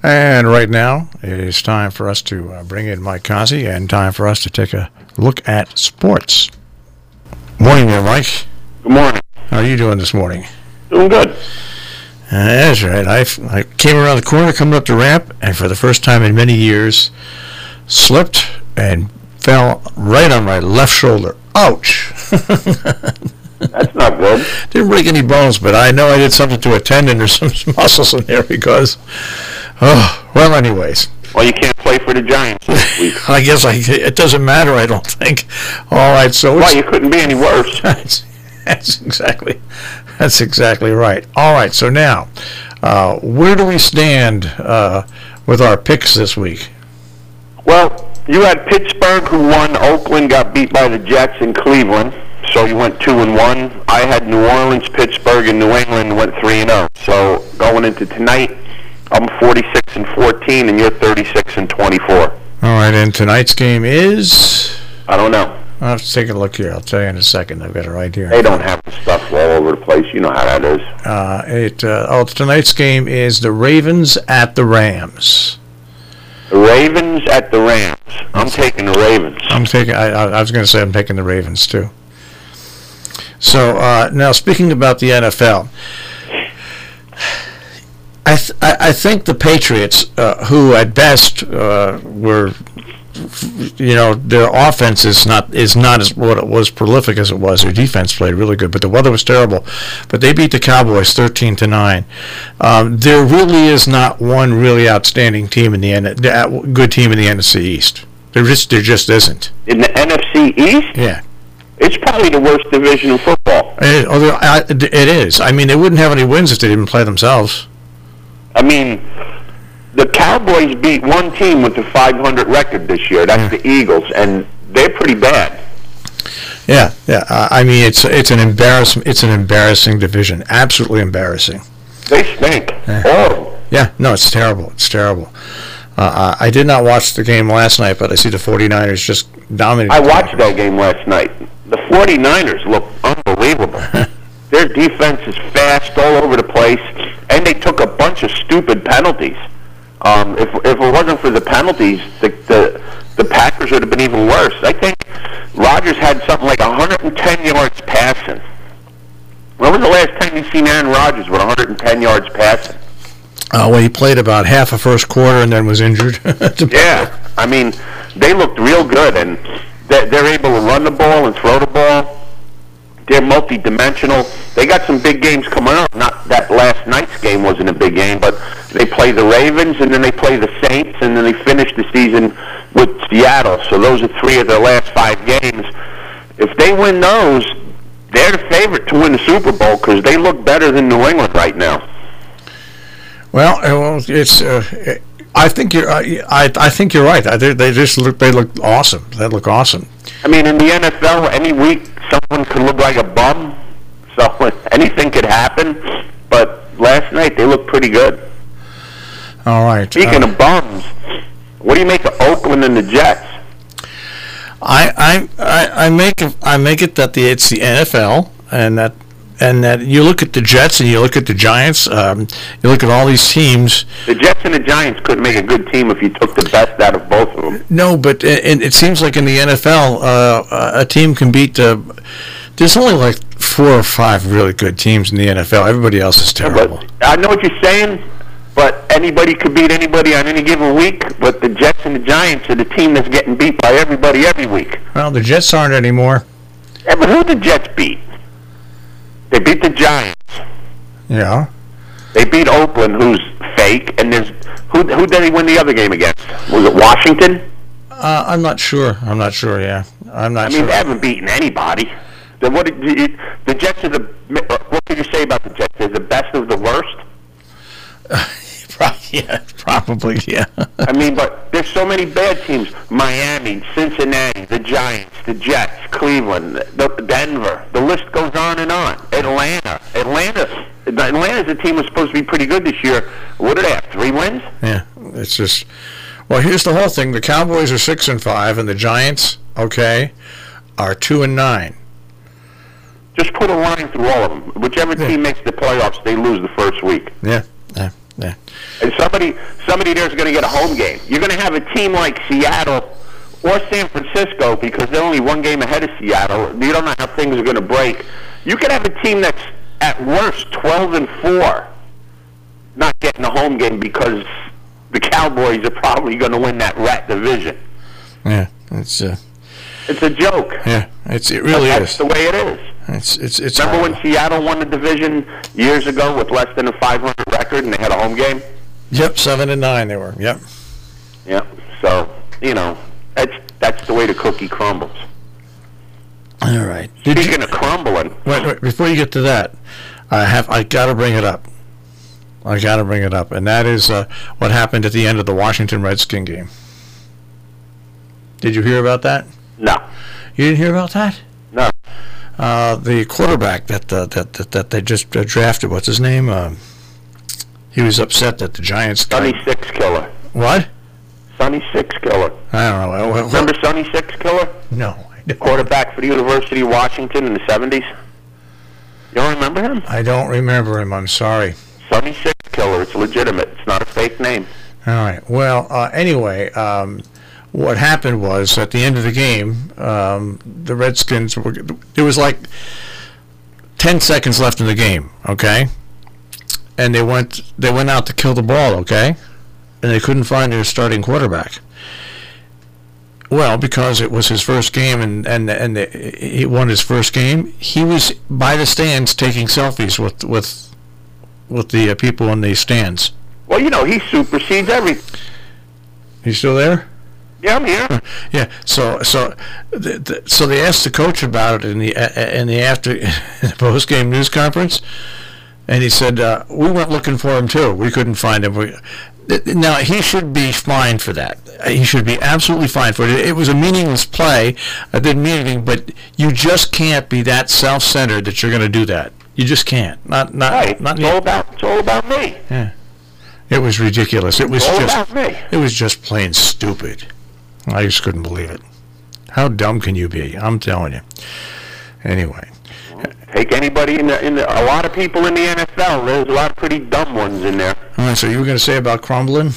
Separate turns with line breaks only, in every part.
And right now, it is time for us to bring in Mike Kazi and time for us to take a look at sports. Morning there, Mike.
Good morning.
How are you doing this morning?
Doing good.
That's right. I came around the corner coming up the ramp, and for the first time in many years, slipped and fell right on my left shoulder. Ouch!
That's not good.
Didn't break any bones, but I know I did something to a tendon or some muscles in there because... well, anyways.
Well, you can't play for the Giants this week.
I guess it doesn't matter, I don't think. All right, so...
Well, you couldn't be any worse.
That's exactly right. All right, so now, where do we stand with our picks this week?
Well, you had Pittsburgh who won. Oakland got beat by the Jets in Cleveland, so you went 2-1. I had New Orleans, Pittsburgh, and New England went 3-0. So going into tonight, I'm 46-14, and you're 36-24.
All right, and tonight's game is?
I don't know.
I'll have to take a look here. I'll tell you in a second. I've got it right here.
They don't have the stuff all over the place. You know how that is.
Tonight's game is the Ravens at the Rams.
The Ravens at the Rams. I'm taking the Ravens.
I was going to say I'm taking the Ravens too. So now speaking about the NFL, I think the Patriots, who at best were, their offense is not as what it was prolific as it was. Their defense played really good, but the weather was terrible. But they beat the Cowboys 13-9. There really is not one really outstanding team in the good team in the NFC East. There just isn't.
In the NFC East?
Yeah.
It's probably the worst division in football.
It is. I mean, they wouldn't have any wins if they didn't play themselves.
I mean, the Cowboys beat one team with a 500 record this year. That's the Eagles, and they're pretty bad.
Yeah. I mean, it's an embarrassment. It's an embarrassing division. Absolutely embarrassing.
They stink. Oh.
Yeah. No, it's terrible. It's terrible. I did not watch the game last night, but I see the 49ers just dominating.
I watched that game last night. The 49ers look unbelievable. Their defense is fast all over the place, and they took a bunch of stupid penalties. If it wasn't for the penalties, the Packers would have been even worse. I think Rodgers had something like 110 yards passing. When was the last time you seen Aaron Rodgers with 110 yards passing?
Well, he played about half a first quarter and then was injured.
Yeah, I mean, they looked real good, and they're able to run the ball and throw the ball. They're multi-dimensional. They got some big games coming up. Not that last night's game wasn't a big game, but they play the Ravens, and then they play the Saints, and then they finish the season with Seattle. So those are three of their last 5 games. If they win those, they're the favorite to win the Super Bowl because they look better than New England right now.
Well, it's. I think you're. I think you're right. They look awesome. They look awesome.
I mean, in the NFL, any week someone could look like a bum, so anything could happen. But last night they looked pretty good.
All right.
Speaking of bums, what do you make of Oakland and the Jets?
I make it that it's the NFL and that you look at the Jets and you look at the Giants, you look at all these teams.
The Jets and the Giants couldn't make a good team if you took the best out of both of them.
No, but it seems like in the NFL, a team can beat. There's only like 4 or 5 really good teams in the NFL. Everybody else is terrible.
But I know what you're saying, but anybody could beat anybody on any given week. But the Jets and the Giants are the team that's getting beat by everybody every week.
Well, the Jets aren't anymore.
Yeah, but who did the Jets beat? They beat the Giants.
Yeah.
They beat Oakland, who's fake, and there's who did they win the other game against? Was it Washington?
I'm not sure. Yeah, I'm not sure.
I mean, they haven't beaten anybody. The Jets are the. What can you say about the Jets? They're the best of the worst.
Probably, yeah.
I mean, but there's so many bad teams. Miami, Cincinnati, the Giants, the Jets, Cleveland, Denver. The list goes on and on. Atlanta's a team that's supposed to be pretty good this year. What do they have, 3 wins?
Yeah, it's just... Well, here's the whole thing. The Cowboys are 6-5, and the Giants, are 2-9.
Just put a line through all of them. Whichever team makes the playoffs, they lose the first week.
Yeah. Yeah.
And somebody there's going to get a home game. You're going to have a team like Seattle or San Francisco, because they're only one game ahead of Seattle. You don't know how things are going to break. You could have a team that's at worst 12-4, not getting a home game because the Cowboys are probably going to win that rat division.
Yeah, it's a
joke.
Yeah, it really
That's
is.
the way it is.
It's
Remember when Seattle won the division years ago with less than a 500 record and they had a home game?
Yep, 7-9 they were. Yep.
Yep. So, that's the way the cookie crumbles.
All right.
Speaking of crumbling.
Wait, before you get to that, I got to bring it up. And that is what happened at the end of the Washington Redskin game. Did you hear about that?
No.
You didn't hear about that?
No.
The quarterback that they just drafted, what's his name? He was upset that the Giants...
Sonny Six Killer.
What?
Sonny Six Killer.
I don't know.
Remember Sonny Six Killer?
No.
Quarterback for the University of Washington in the 70s? You don't remember him?
I don't remember him. I'm sorry.
Sonny Six Killer. It's legitimate. It's not a fake name.
All right. Well, anyway, what happened was at the end of the game, the Redskins there was like 10 seconds left in the game, okay? And they went out to kill the ball, okay? And they couldn't find their starting quarterback. Well, because it was his first game and he won his first game, he was by the stands taking selfies with the people in the stands.
Well, he supersedes everything.
You still there?
Yeah, I'm here.
Yeah. So they asked the coach about it in the post game news conference, and he said we went looking for him too. We couldn't find him. Now he should be fined for that. He should be absolutely fined for it. It was a meaningless play. I didn't mean anything, but you just can't be that self-centered that you're going to do that. You just can't.
Right. It's all about me.
Yeah. It was ridiculous. It was
about me.
It was just plain stupid. I just couldn't believe it. How dumb can you be? I'm telling you. Anyway.
Take anybody in a lot of people in the NFL. There's a lot of pretty dumb ones in there.
All right, so you were going to say about crumbling?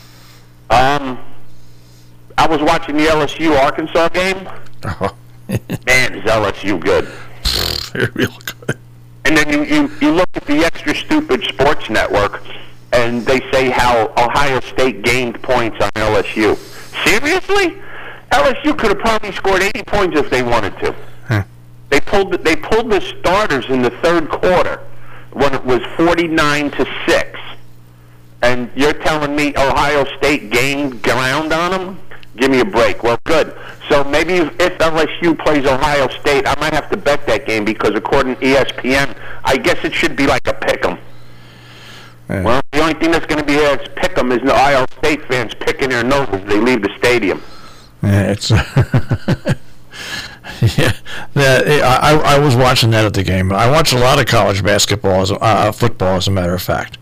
I was watching the LSU Arkansas game.
Oh.
Man, is LSU good.
They're real good.
And then you look at the extra stupid sports network, and they say how Ohio State gained points on LSU. Seriously? LSU could have probably scored 80 points if they wanted to.
Huh.
They pulled the starters in the third quarter when it was 49-6. And you're telling me Ohio State gained ground on them? Give me a break. Well, good. So maybe if LSU plays Ohio State, I might have to bet that game because according to ESPN, I guess it should be like a pick'em.
Yeah.
Well, the only thing that's going to be there is pick'em is the Ohio State fans picking their noses as they leave the stadium.
Yeah, it's... Yeah, I was watching that at the game. I watch a lot of college basketball, football, as a matter of fact.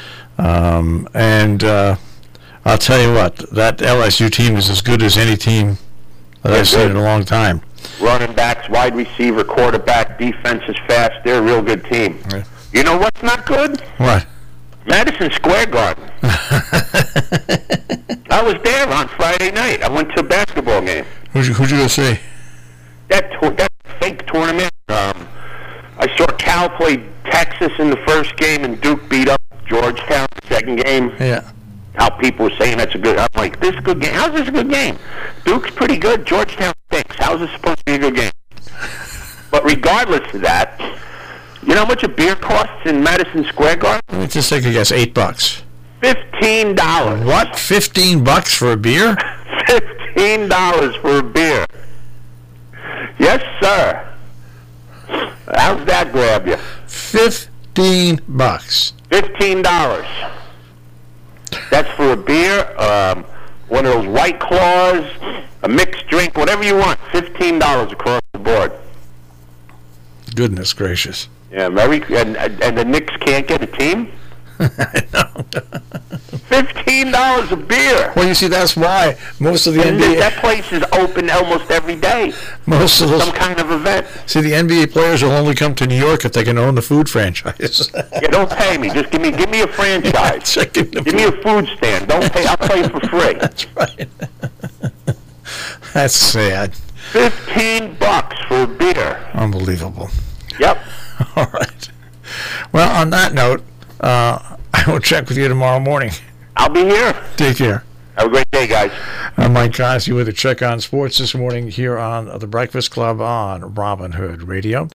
And I'll tell you what, that LSU team is as good as any team that I've seen in a long time.
Running backs, wide receiver, quarterback, defense is fast. They're a real good team.
Yeah.
You know what's not good?
What?
Madison Square Garden. I was there on Friday night. I went to a basketball game.
Who'd you go see?
That fake tournament. I saw Cal play Texas in the first game, and Duke beat up Georgetown the second game.
Yeah.
How people were saying that's a good. I'm like, this is a good game. How's this a good game? Duke's pretty good. Georgetown stinks. How's this supposed to be a good game? But regardless of that, you know how much a beer costs in Madison Square Garden?
Let me just take a guess. $8.
$15.
What? $15 for a beer?
$15 for a beer. Yes, sir. How's that grab you?
$15.
$15. That's for a beer, one of those White Claws, a mixed drink, whatever you want. $15 across the board.
Goodness gracious.
Yeah, and the Knicks can't get a team?
I know.
$15. $15 a beer.
Well, you see, that's why most of the
And
NBA,
that place is open almost every day.
most of those,
Some kind of event.
see, the NBA players will only come to New York if they can own the food franchise.
Yeah, don't pay me. Just give me a franchise.
Checking the
Give me a food stand. Don't pay. I'll play for free.
That's right. That's sad.
$15 for a beer.
Unbelievable.
Yep.
All right. Well, on that note, I will check with you tomorrow morning.
I'll be here.
Take care.
Have a great day, guys.
I'm Mike Cosby with a check on sports this morning here on the Breakfast Club on Robin Hood Radio.